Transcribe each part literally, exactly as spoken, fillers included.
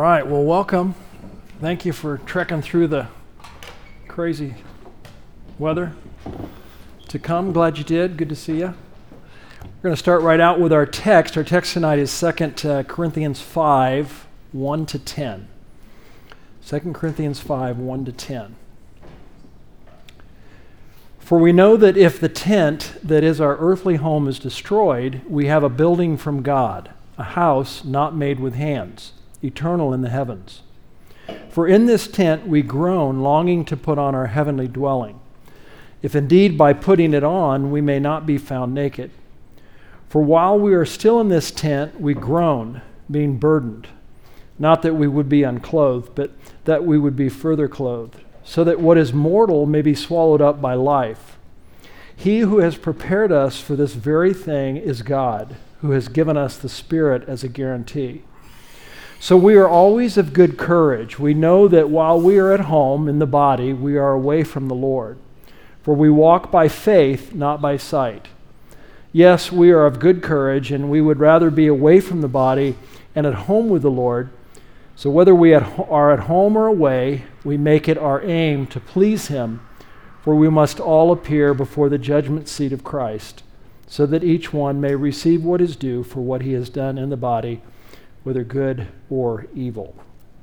right, well, welcome. Thank you for trekking through the crazy weather to come. Glad you did. Good to see you. We're going to start right out with our text. Our text tonight is Second uh, Corinthians five, one to ten. Second Corinthians five, one to ten. For we know that if the tent that is our earthly home is destroyed, we have a building from God, a house not made with hands, eternal in the heavens. For in this tent we groan, longing to put on our heavenly dwelling, if indeed by putting it on we may not be found naked. For while we are still in this tent, we groan, being burdened, not that we would be unclothed, but that we would be further clothed, so that what is mortal may be swallowed up by life. He who has prepared us for this very thing is God, who has given us the Spirit as a guarantee. So we are always of good courage. We know that while we are at home in the body, we are away from the Lord. For we walk by faith, not by sight. Yes, we are of good courage, and we would rather be away from the body and at home with the Lord. So whether we are at home or away, we make it our aim to please Him, for we must all appear before the judgment seat of Christ, so that each one may receive what is due for what he has done in the body, whether good or evil.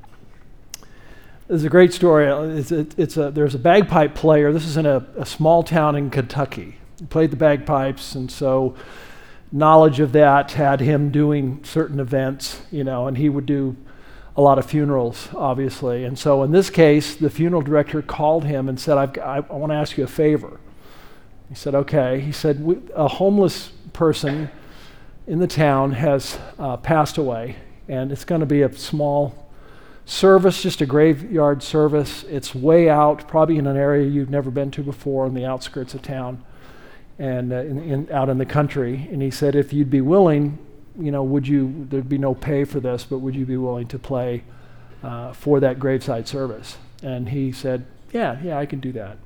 This is a great story. It's a, it's a, there's a bagpipe player. This is in a, a small town in Kentucky. He played the bagpipes, and so knowledge of that had him doing certain events, you know, and he would do a lot of funerals, obviously. And so in this case, the funeral director called him and said, I've, I, I want to ask you a favor. He said, okay. He said, we, a homeless person in the town has uh, passed away, and it's going to be a small service, just a graveyard service. It's way out, probably in an area you've never been to before, on the outskirts of town and uh, in, in, out in the country. And he said, if you'd be willing, you know, would you, there'd be no pay for this, but would you be willing to play uh, for that graveside service? And he said, yeah, yeah, I can do that.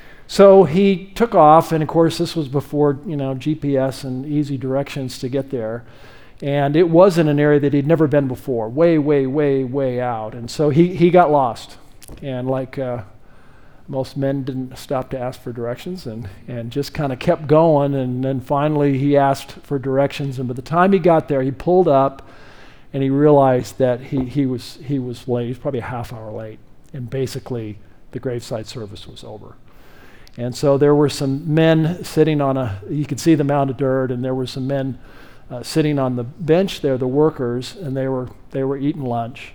So he took off, and of course this was before, you know, G P S and easy directions to get there. And it was in an area that he'd never been before, way, way, way, way out. And so he, he got lost. And like uh, most men, didn't stop to ask for directions and, and just kind of kept going. And then finally he asked for directions. And by the time he got there, he pulled up and he realized that he, he was he was late. He was probably a half hour late. And basically the graveside service was over. And so there were some men sitting on a, you could see the mound of dirt, and there were some men uh, sitting on the bench there, the workers, and they were they were eating lunch.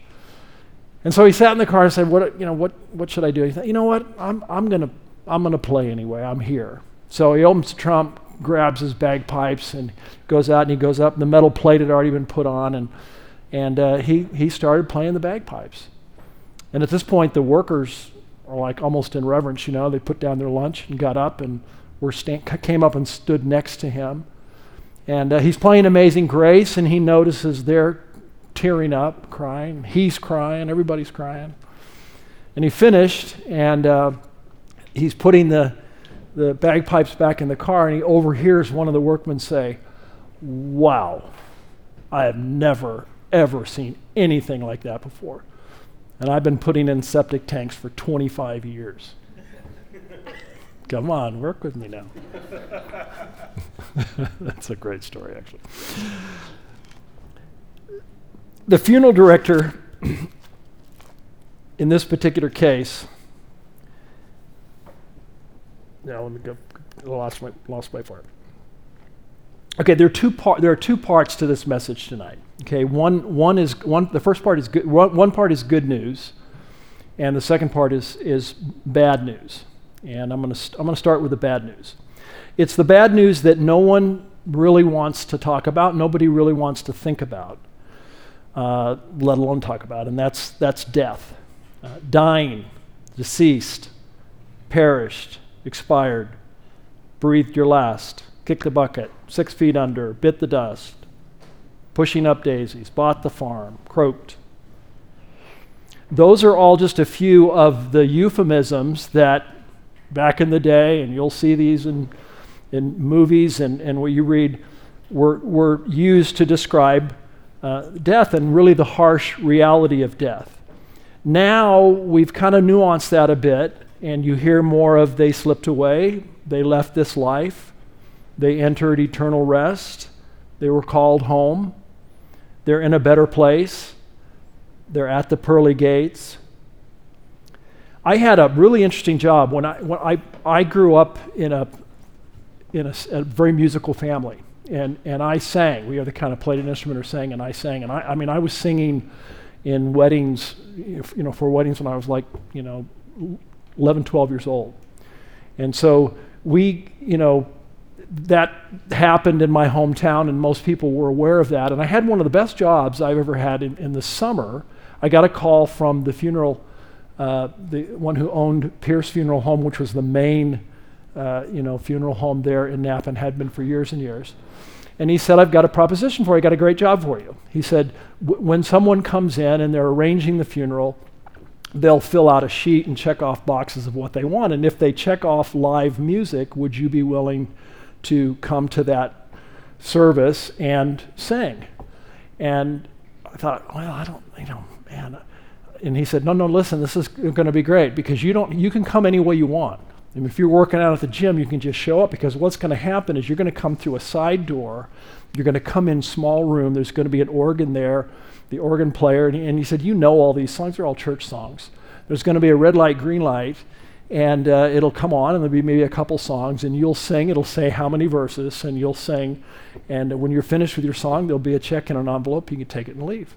And so he sat in the car and said, "What you know? What what should I do?" He thought, "You know what? I'm I'm gonna I'm gonna play anyway. I'm here." So he opens the trunk, grabs his bagpipes, and goes out and he goes up. The metal plate had already been put on, and and uh, he he started playing the bagpipes. And at this point, the workers are like almost in reverence, you know. They put down their lunch and got up and were sta- came up and stood next to him. And uh, he's playing Amazing Grace, and he notices they're tearing up, crying. He's crying. Everybody's crying. And he finished, and uh, he's putting the the bagpipes back in the car, and he overhears one of the workmen say, "Wow, I have never, ever seen anything like that before. And I've been putting in septic tanks for twenty-five years. Come on, work with me now." That's a great story, actually. The funeral director, in this particular case, now let me go, lost my, lost my part. Okay, there are two par- there are two parts to this message tonight. Okay, one one is one. The first part is good. One, one part is good news, and the second part is is bad news. And I'm gonna st- I'm gonna start with the bad news. It's the bad news that no one really wants to talk about. Nobody really wants to think about, uh, let alone talk about. And that's that's death, uh, dying, deceased, perished, expired, breathed your last, kicked the bucket, six feet under, bit the dust, pushing up daisies, bought the farm, croaked. Those are all just a few of the euphemisms that back in the day, and you'll see these in, in movies and, and what you read, were, were used to describe uh, death and really the harsh reality of death. Now we've kind of nuanced that a bit, and you hear more of they slipped away, they left this life, they entered eternal rest, they were called home, they're in a better place, they're at the pearly gates. I had a really interesting job when I when I, I grew up in a in a, a very musical family, and and I sang. We either kind of played an instrument or sang, and I sang. And I, I mean, I was singing in weddings, you know, for weddings when I was like, you know, eleven, twelve years old. And so we, you know, that happened in my hometown, and most people were aware of that. And I had one of the best jobs I've ever had in, in the summer. I got a call from the funeral, uh, the one who owned Pierce Funeral Home, which was the main, uh, you know, funeral home there in Napa and had been for years and years. And he said, I've got a proposition for you. I got a great job for you. He said, when someone comes in and they're arranging the funeral, they'll fill out a sheet and check off boxes of what they want. And if they check off live music, would you be willing to come to that service and sing? And I thought, well, I don't, you know, man. And he said, no, no, listen, this is going to be great because you don't, you can come any way you want. And if you're working out at the gym, you can just show up, because what's going to happen is you're going to come through a side door. You're going to come in small room. There's going to be an organ there, the organ player. And he, and he said, you know all these songs. They're all church songs. There's going to be a red light, green light, and uh, it'll come on, and there'll be maybe a couple songs, and you'll sing. It'll say how many verses, and you'll sing. And when you're finished with your song, there'll be a check in an envelope. You can take it and leave.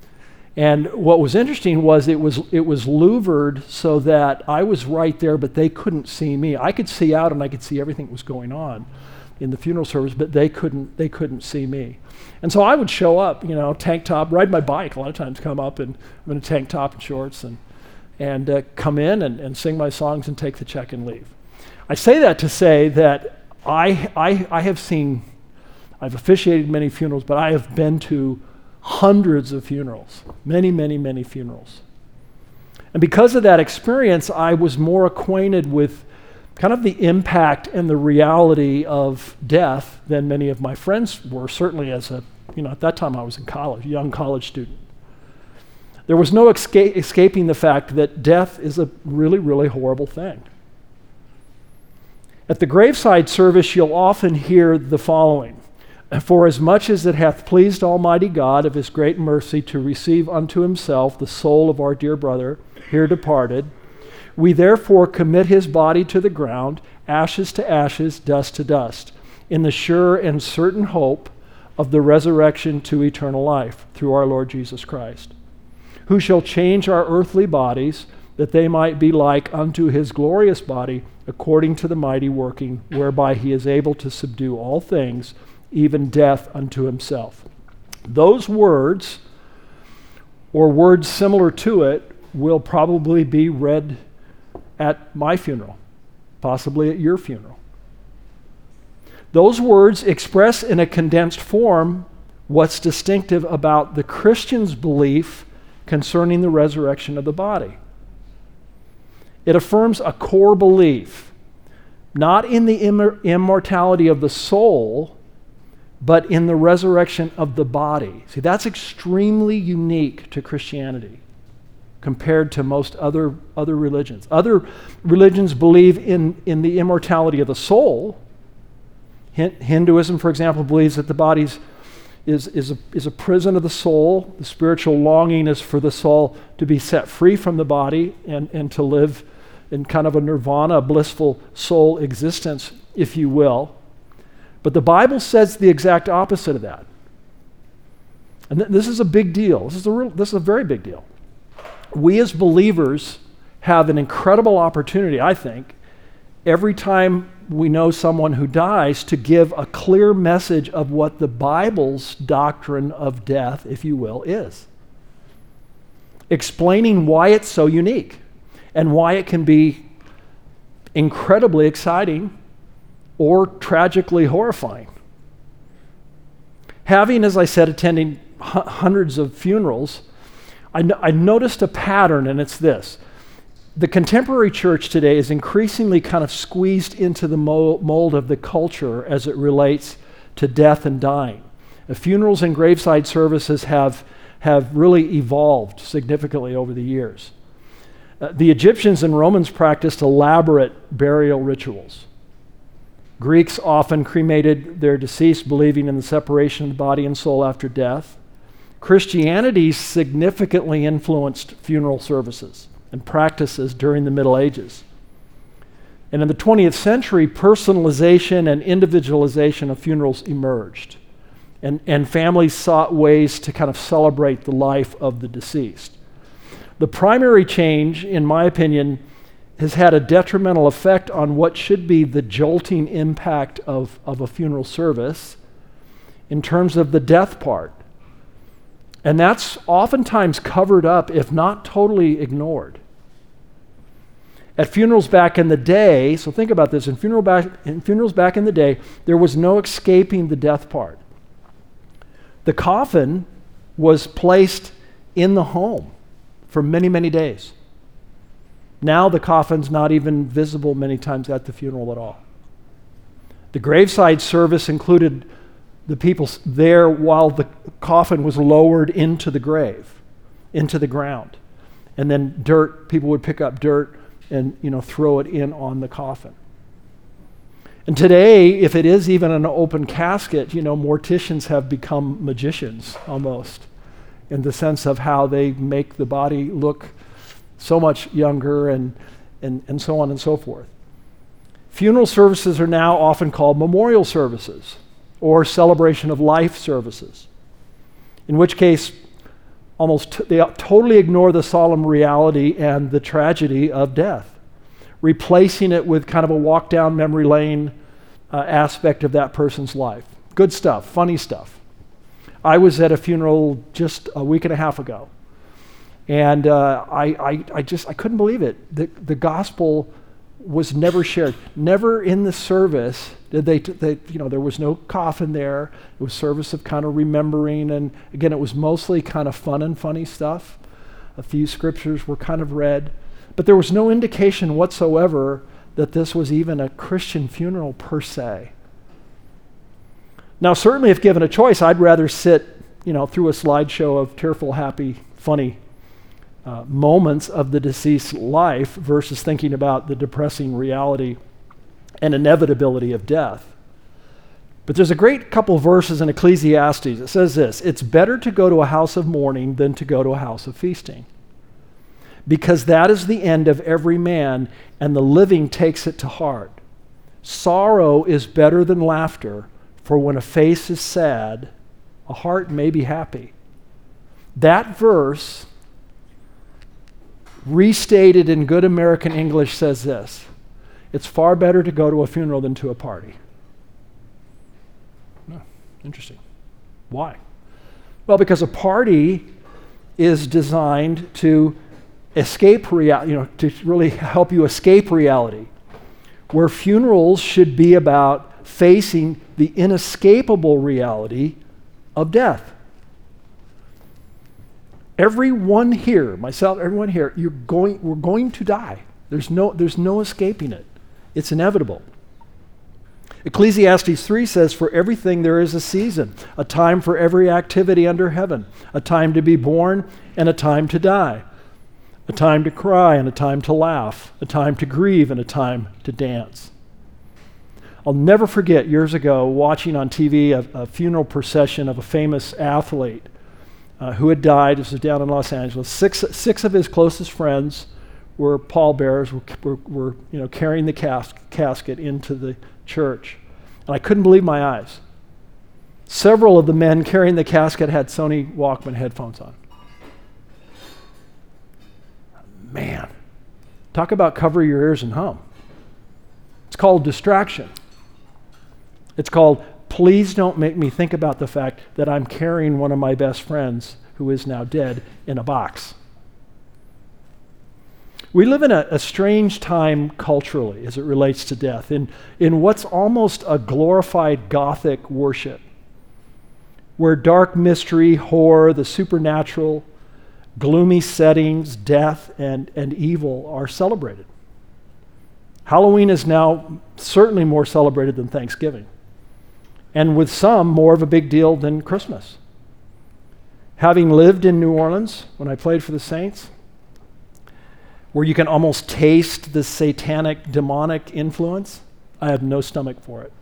And what was interesting was it was it was louvered so that I was right there, but they couldn't see me. I could see out and I could see everything that was going on in the funeral service, but they couldn't they couldn't see me. And so I would show up, you know, tank top, ride my bike a lot of times, come up and I'm in a tank top and shorts and and uh, come in and, and sing my songs and take the check and leave. I say that to say that I I I have seen, I've officiated many funerals, but I have been to hundreds of funerals, many, many, many funerals. And because of that experience, I was more acquainted with kind of the impact and the reality of death than many of my friends were, certainly as a, you know, at that time I was in college, a young college student. There was no esca- escaping the fact that death is a really, really horrible thing. At the graveside service, you'll often hear the following: for as much as it hath pleased Almighty God of his great mercy to receive unto himself the soul of our dear brother, here departed, we therefore commit his body to the ground, ashes to ashes, dust to dust, in the sure and certain hope of the resurrection to eternal life through our Lord Jesus Christ, who shall change our earthly bodies, that they might be like unto his glorious body, according to the mighty working whereby he is able to subdue all things, even death unto himself. Those words, or words similar to it, will probably be read at my funeral, possibly at your funeral. Those words express in a condensed form what's distinctive about the Christian's belief concerning the resurrection of the body. It affirms a core belief, not in the immor- immortality of the soul, but in the resurrection of the body. See, that's extremely unique to Christianity compared to most other, other religions. Other religions believe in, in the immortality of the soul. Hin- Hinduism, for example, believes that the body is, is, a, is a prison of the soul. The spiritual longing is for the soul to be set free from the body and, and to live in kind of a nirvana, a blissful soul existence, if you will. But the Bible says the exact opposite of that. And th- this is a big deal. This is a real, this is a very big deal. We as believers have an incredible opportunity, I think, every time we know someone who dies, to give a clear message of what the Bible's doctrine of death, if you will, is. Explaining why it's so unique and why it can be incredibly exciting or tragically horrifying. Having, as I said, attending h- hundreds of funerals, I, no- I noticed a pattern, and it's this. The contemporary church today is increasingly kind of squeezed into the mo- mold of the culture as it relates to death and dying. Uh, funerals and graveside services have, have really evolved significantly over the years. Uh, the Egyptians and Romans practiced elaborate burial rituals. Greeks often cremated their deceased, believing in the separation of the body and soul after death. Christianity significantly influenced funeral services and practices during the Middle Ages. And in the twentieth century, personalization and individualization of funerals emerged. And, and families sought ways to kind of celebrate the life of the deceased. The primary change, in my opinion, has had a detrimental effect on what should be the jolting impact of, of a funeral service in terms of the death part. And that's oftentimes covered up, if not totally ignored. At funerals back in the day, so think about this, in, funeral back, in funerals back in the day, there was no escaping the death part. The coffin was placed in the home for many, many days. Now the coffin's not even visible many times at the funeral at all. The graveside service included the people there while the coffin was lowered into the grave, into the ground. And then dirt, people would pick up dirt and, you know, throw it in on the coffin. And today, if it is even an open casket, you know, morticians have become magicians almost, in the sense of how they make the body look so much younger and, and, and so on and so forth. Funeral services are now often called memorial services or celebration of life services, in which case almost t- they totally ignore the solemn reality and the tragedy of death, replacing it with kind of a walk down memory lane uh, aspect of that person's life. Good stuff, funny stuff. I was at a funeral just a week and a half ago, and uh, I, I, I just I couldn't believe it. The, the gospel was never shared. Never in the service did they, t- they, you know, there was no coffin there. It was service of kind of remembering, and again, it was mostly kind of fun and funny stuff. A few scriptures were kind of read, but there was no indication whatsoever that this was even a Christian funeral per se. Now, certainly if given a choice, I'd rather sit, you know, through a slideshow of tearful, happy, funny uh, moments of the deceased's life versus thinking about the depressing reality and inevitability of death. But there's a great couple verses in Ecclesiastes. It says this: it's better to go to a house of mourning than to go to a house of feasting, because that is the end of every man, and the living takes it to heart. Sorrow is better than laughter, for when a face is sad, a heart may be happy. That verse, restated in good American English, says this: it's far better to go to a funeral than to a party. Oh, interesting. Why? Well, because a party is designed to escape reality, you know, to really help you escape reality, where funerals should be about facing the inescapable reality of death. Everyone here, myself, everyone here, you're going, we're going to die. There's no, there's no escaping it. It's inevitable. Ecclesiastes three says, for everything there is a season, a time for every activity under heaven, a time to be born and a time to die, a time to cry and a time to laugh, a time to grieve and a time to dance. I'll never forget years ago watching on T V a, a funeral procession of a famous athlete uh, who had died. This was down in Los Angeles. Six, six of his closest friends were pallbearers, were, were, were you know, carrying the cas- casket into the church. And I couldn't believe my eyes. Several of the men carrying the casket had Sony Walkman headphones on. Man, talk about cover your ears and hum. It's called distraction. It's called, please don't make me think about the fact that I'm carrying one of my best friends who is now dead in a box. We live in a, a strange time culturally as it relates to death, in, in what's almost a glorified Gothic worship, where dark mystery, horror, the supernatural, gloomy settings, death, and, and evil are celebrated. Halloween is now certainly more celebrated than Thanksgiving. and with some, more of a big deal than Christmas. Having lived in New Orleans when I played for the Saints, where you can almost taste the satanic, demonic influence, I have no stomach for it.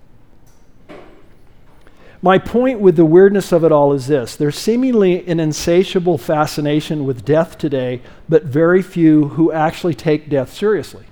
My point with the weirdness of it all is this: there's seemingly an insatiable fascination with death today, but very few who actually take death seriously.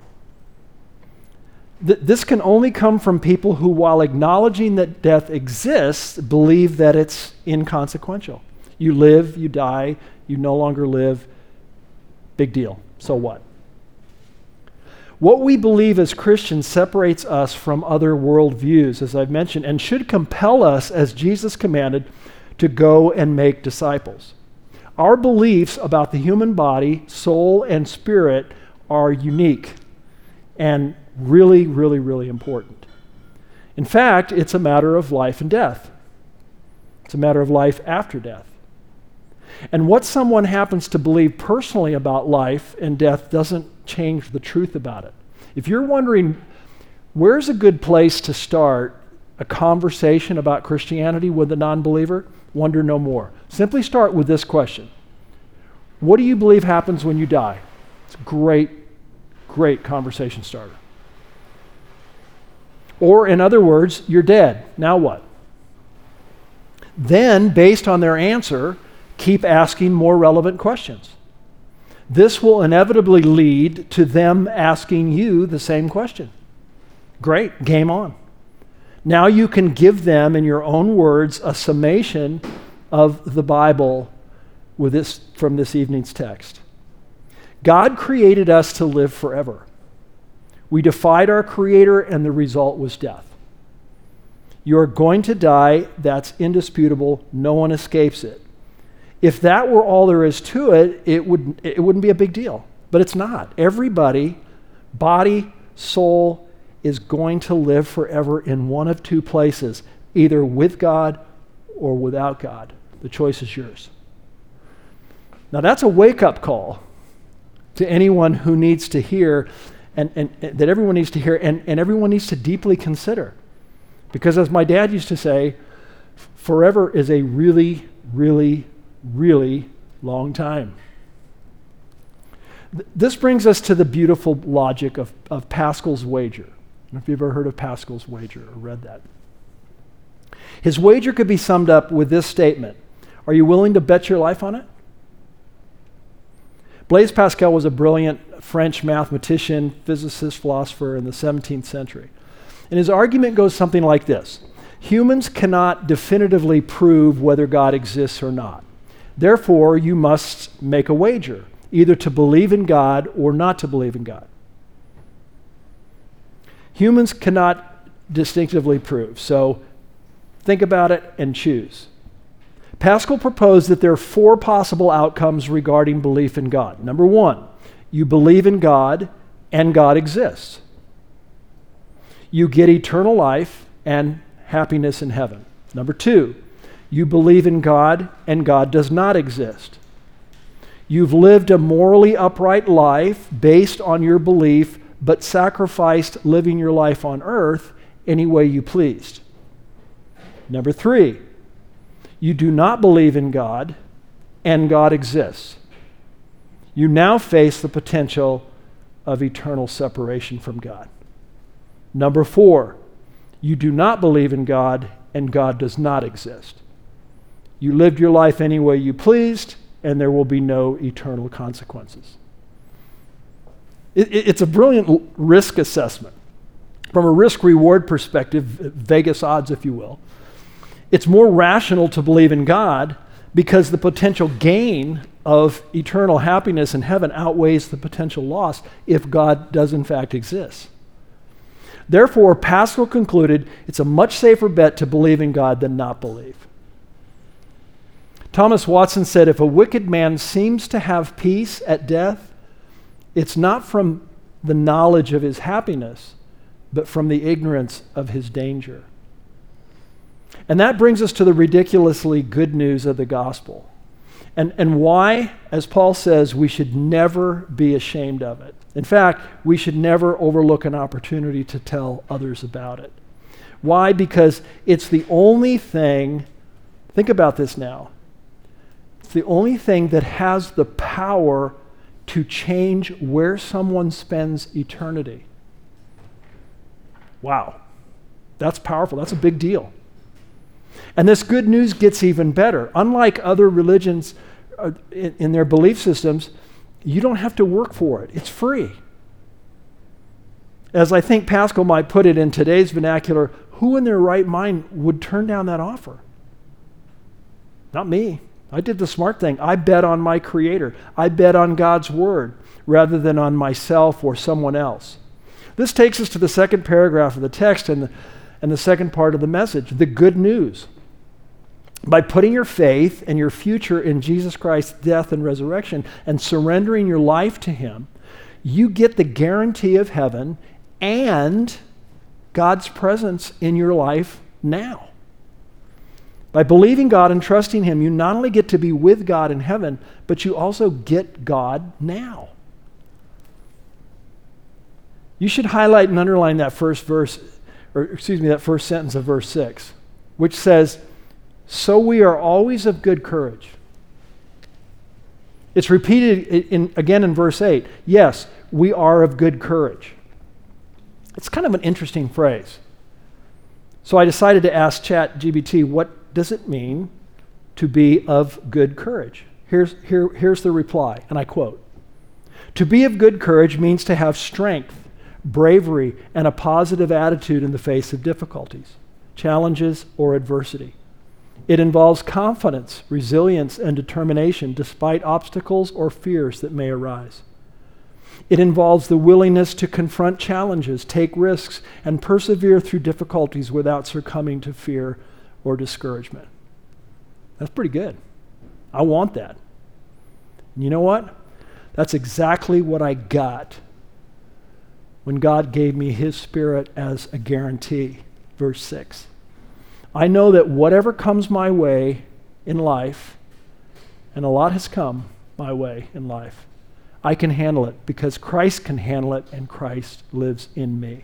Th- this can only come from people who, while acknowledging that death exists, believe that it's inconsequential. You live, you die, you no longer live, big deal. So what? What we believe as Christians separates us from other worldviews, as I've mentioned, and should compel us, as Jesus commanded, to go and make disciples. Our beliefs about the human body, soul, and spirit are unique and really, really, really important. In fact, it's a matter of life and death. It's a matter of life after death. And what someone happens to believe personally about life and death doesn't change the truth about it. If you're wondering, where's a good place to start a conversation about Christianity with a non-believer? Wonder no more. Simply start with this question: what do you believe happens when you die? It's a great, great conversation starter. Or in other words, you're dead. Now what? Then, based on their answer, keep asking more relevant questions. This will inevitably lead to them asking you the same question. Great, game on. Now you can give them, in your own words, a summation of the Bible with this, from this evening's text. God created us to live forever. We defied our Creator, and the result was death. You're going to die, that's indisputable, no one escapes it. If that were all there is to it, it, would, it wouldn't be a big deal. But it's not. Everybody, body, soul, is going to live forever in one of two places, either with God or without God. The choice is yours. Now that's a wake-up call to anyone who needs to hear, and, and, and that everyone needs to hear, and, and everyone needs to deeply consider. Because as my dad used to say, forever is a really, really really long time. Th- this brings us to the beautiful logic of, of Pascal's wager. I don't know if you've ever heard of Pascal's wager or read that. His wager could be summed up with this statement: are you willing to bet your life on it? Blaise Pascal was a brilliant French mathematician, physicist, philosopher in the seventeenth century. And his argument goes something like this: humans cannot definitively prove whether God exists or not. Therefore, you must make a wager, either to believe in God or not to believe in God. Humans cannot distinctively prove, so think about it and choose. Pascal proposed that there are four possible outcomes regarding belief in God. Number one, you believe in God and God exists. You get eternal life and happiness in heaven. Number two, you believe in God and God does not exist. You've lived a morally upright life based on your belief, but sacrificed living your life on earth any way you pleased. Number three, you do not believe in God and God exists. You now face the potential of eternal separation from God. Number four, you do not believe in God and God does not exist. You lived your life any way you pleased, and there will be no eternal consequences. It, it, it's a brilliant l- risk assessment. From a risk-reward perspective, Vegas odds, if you will, it's more rational to believe in God because the potential gain of eternal happiness in heaven outweighs the potential loss if God does in fact exist. Therefore, Pascal concluded it's a much safer bet to believe in God than not believe. Thomas Watson said, if a wicked man seems to have peace at death, it's not from the knowledge of his happiness, but from the ignorance of his danger. And that brings us to the ridiculously good news of the gospel. And, and why, as Paul says, we should never be ashamed of it. In fact, we should never overlook an opportunity to tell others about it. Why? Because it's the only thing, think about this now, it's the only thing that has the power to change where someone spends eternity. Wow, that's powerful. That's a big deal. And this good news gets even better. Unlike other religions uh, in, in their belief systems, you don't have to work for it. It's free. As I think Pascal might put it in today's vernacular, who in their right mind would turn down that offer? Not me. I did the smart thing. I bet on my Creator. I bet on God's Word rather than on myself or someone else. This takes us to the second paragraph of the text and the, and the second part of the message, the good news. By putting your faith and your future in Jesus Christ's death and resurrection and surrendering your life to Him, you get the guarantee of heaven and God's presence in your life now. By believing God and trusting Him, you not only get to be with God in heaven, but you also get God now. You should highlight and underline that first verse, or excuse me, that first sentence of verse six, which says, "So we are always of good courage." It's repeated in, in, again in verse eight. Yes, we are of good courage. It's kind of an interesting phrase. So I decided to ask ChatGPT, what does it mean to be of good courage? Here's, here, here's the reply, and I quote, "To be of good courage means to have strength, bravery, and a positive attitude in the face of difficulties, challenges, or adversity. It involves confidence, resilience, and determination despite obstacles or fears that may arise. It involves the willingness to confront challenges, take risks, and persevere through difficulties without succumbing to fear or discouragement." That's pretty good. I want that. And you know what? That's exactly what I got when God gave me His Spirit as a guarantee. Verse six. I know that whatever comes my way in life, and a lot has come my way in life, I can handle it because Christ can handle it and Christ lives in me.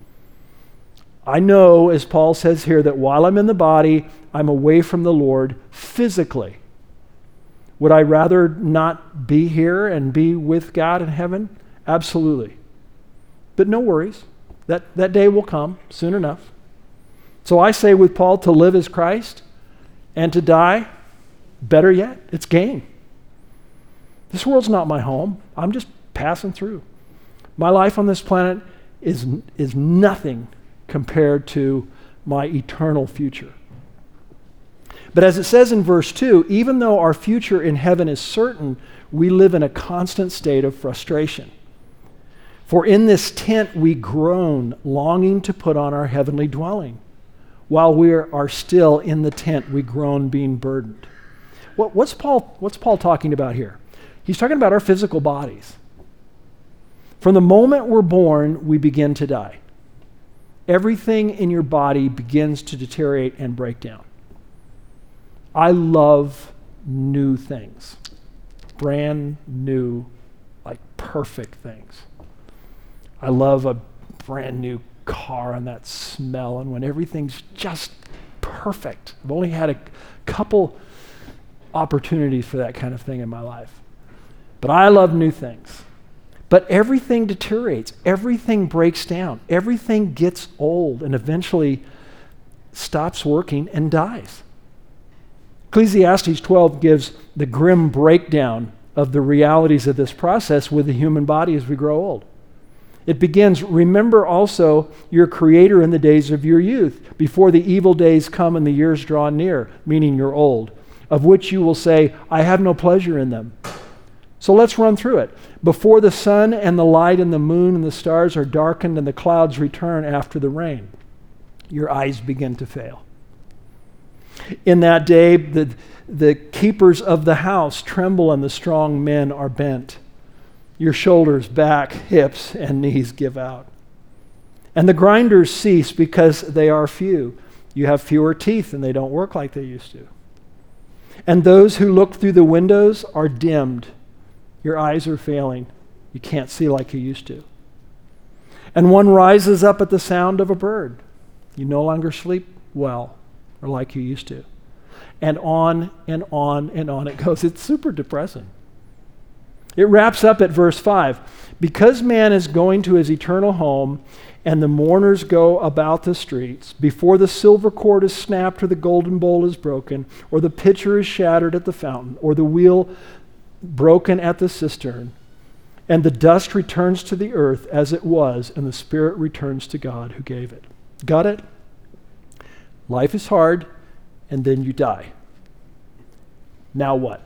I know, as Paul says here, that while I'm in the body, I'm away from the Lord physically. Would I rather not be here and be with God in heaven? Absolutely. But no worries. That, that day will come soon enough. So I say with Paul, to live is Christ, and to die, better yet, it's gain. This world's not my home. I'm just passing through. My life on this planet is, is nothing compared to my eternal future. But as it says in verse two, even though our future in heaven is certain, we live in a constant state of frustration. For in this tent we groan, longing to put on our heavenly dwelling. While we are still in the tent, we groan, being burdened. What, what's Paul, what's Paul talking about here? He's talking about our physical bodies. From the moment we're born, we begin to die. Everything in your body begins to deteriorate and break down. I love new things. Brand new, like perfect things. I love a brand new car and that smell, and when everything's just perfect. I've only had a couple opportunities for that kind of thing in my life. But I love new things. But everything deteriorates. Everything breaks down. Everything gets old and eventually stops working and dies. Ecclesiastes twelve gives the grim breakdown of the realities of this process with the human body as we grow old. It begins, remember also your Creator in the days of your youth, before the evil days come and the years draw near, meaning you're old, of which you will say, I have no pleasure in them. So let's run through it. Before the sun and the light and the moon and the stars are darkened and the clouds return after the rain, your eyes begin to fail. In that day, the, the keepers of the house tremble and the strong men are bent. Your shoulders, back, hips, and knees give out. And the grinders cease because they are few. You have fewer teeth and they don't work like they used to. And those who look through the windows are dimmed. Your eyes are failing. You can't see like you used to. And one rises up at the sound of a bird. You no longer sleep well or like you used to. And on and on and on it goes. It's super depressing. It wraps up at verse five. Because man is going to his eternal home and the mourners go about the streets, before the silver cord is snapped or the golden bowl is broken, or the pitcher is shattered at the fountain, or the wheel broken at the cistern, and the dust returns to the earth as it was, and the spirit returns to God who gave it. Got it? Life is hard, and then you die. Now what?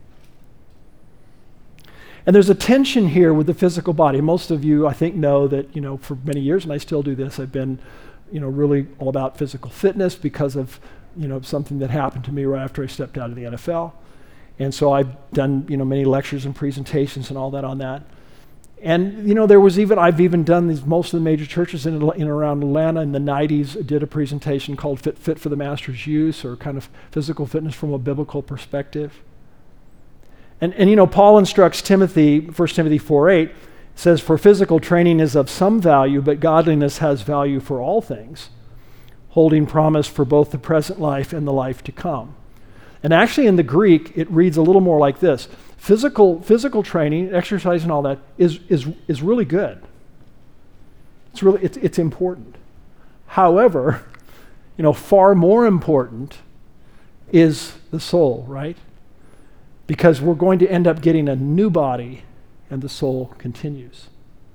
And there's a tension here with the physical body. Most of you, I think, know that, you know, for many years, and I still do this, I've been, you know, really all about physical fitness because of, you know, something that happened to me right after I stepped out of the N F L. And so I've done, you know, many lectures and presentations and all that on that. And, you know, there was even, I've even done these, most of the major churches in, in and around Atlanta in the nineties did a presentation called Fit, Fit for the Master's Use, or kind of physical fitness from a biblical perspective. And, and you know, Paul instructs Timothy, First Timothy four eight, says, for physical training is of some value, but godliness has value for all things, holding promise for both the present life and the life to come. And actually in the Greek, it reads a little more like this. Physical, physical training, exercise and all that is, is, is really good. It's really, it's, it's important. However, you know, far more important is the soul, right? Because we're going to end up getting a new body and the soul continues.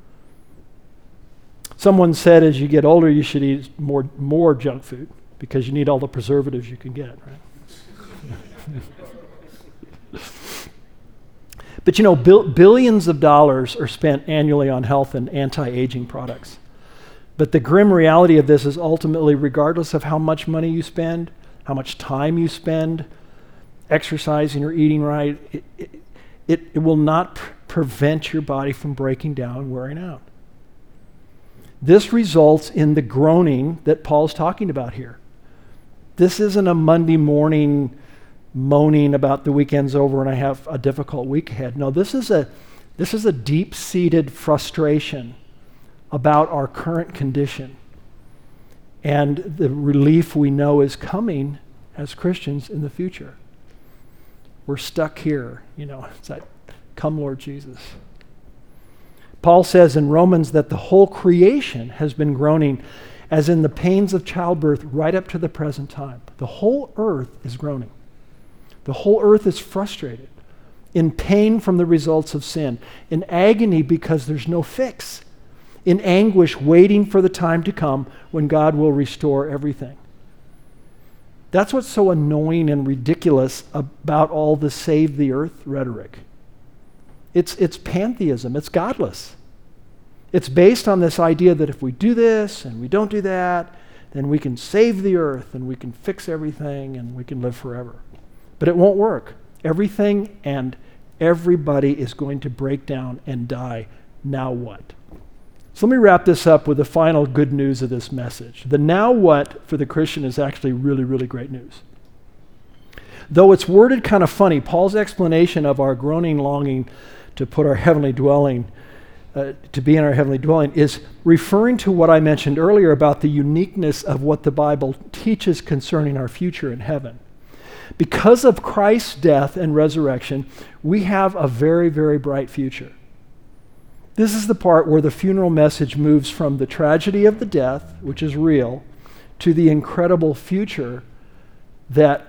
Someone said as you get older, you should eat more, more junk food because you need all the preservatives you can get, right? But you know, bil- billions of dollars are spent annually on health and anti-aging products. But the grim reality of this is ultimately, regardless of how much money you spend, how much time you spend exercising or eating right, it, it, it, it will not pr- prevent your body from breaking down and wearing out. This results in the groaning that Paul's talking about here. This isn't a Monday morning moaning about the weekend's over and I have a difficult week ahead. No, this is a this is a deep-seated frustration about our current condition and the relief we know is coming as Christians in the future. We're stuck here, you know, it's like, come Lord Jesus. Paul says in Romans that the whole creation has been groaning as in the pains of childbirth right up to the present time. The whole earth is groaning. The whole earth is frustrated, in pain from the results of sin, in agony because there's no fix, in anguish waiting for the time to come when God will restore everything. That's what's so annoying and ridiculous about all the save the earth rhetoric. It's, it's pantheism, it's godless. It's based on this idea that if we do this and we don't do that, then we can save the earth and we can fix everything and we can live forever. But it won't work. Everything and everybody is going to break down and die. Now what? So let me wrap this up with the final good news of this message. The now what for the Christian is actually really, really great news. Though it's worded kind of funny, Paul's explanation of our groaning longing to put our heavenly dwelling, uh, to be in our heavenly dwelling, is referring to what I mentioned earlier about the uniqueness of what the Bible teaches concerning our future in heaven. Because of Christ's death and resurrection, we have a very, very bright future. This is the part where the funeral message moves from the tragedy of the death, which is real, to the incredible future that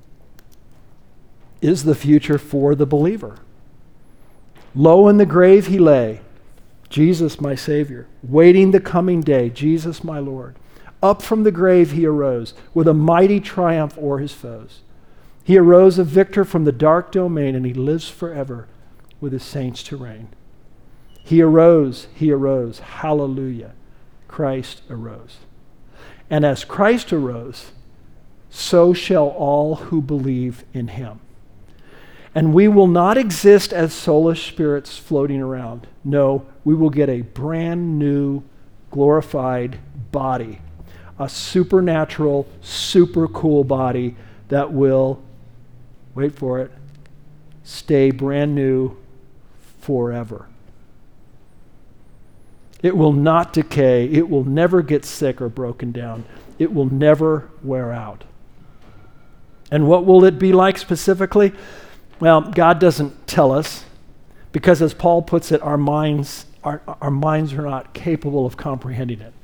is the future for the believer. Low in the grave he lay, Jesus my Savior, waiting the coming day, Jesus my Lord. Up from the grave he arose with a mighty triumph o'er his foes. He arose a victor from the dark domain, and he lives forever with his saints to reign. He arose, he arose, hallelujah. Christ arose. And as Christ arose, so shall all who believe in him. And we will not exist as soulless spirits floating around. No, we will get a brand new, glorified body. A supernatural, super cool body that will, wait for it, stay brand new forever. It will not decay. It will never get sick or broken down. It will never wear out. And what will it be like specifically? Well, God doesn't tell us, because as Paul puts it, our minds, our, our minds are not capable of comprehending it.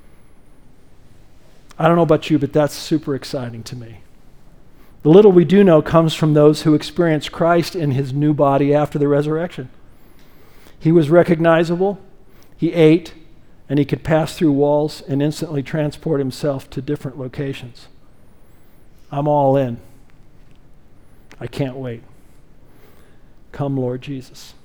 I don't know about you, but that's super exciting to me. The little we do know comes from those who experienced Christ in his new body after the resurrection. He was recognizable, he ate, and he could pass through walls and instantly transport himself to different locations. I'm all in. I can't wait. Come, Lord Jesus.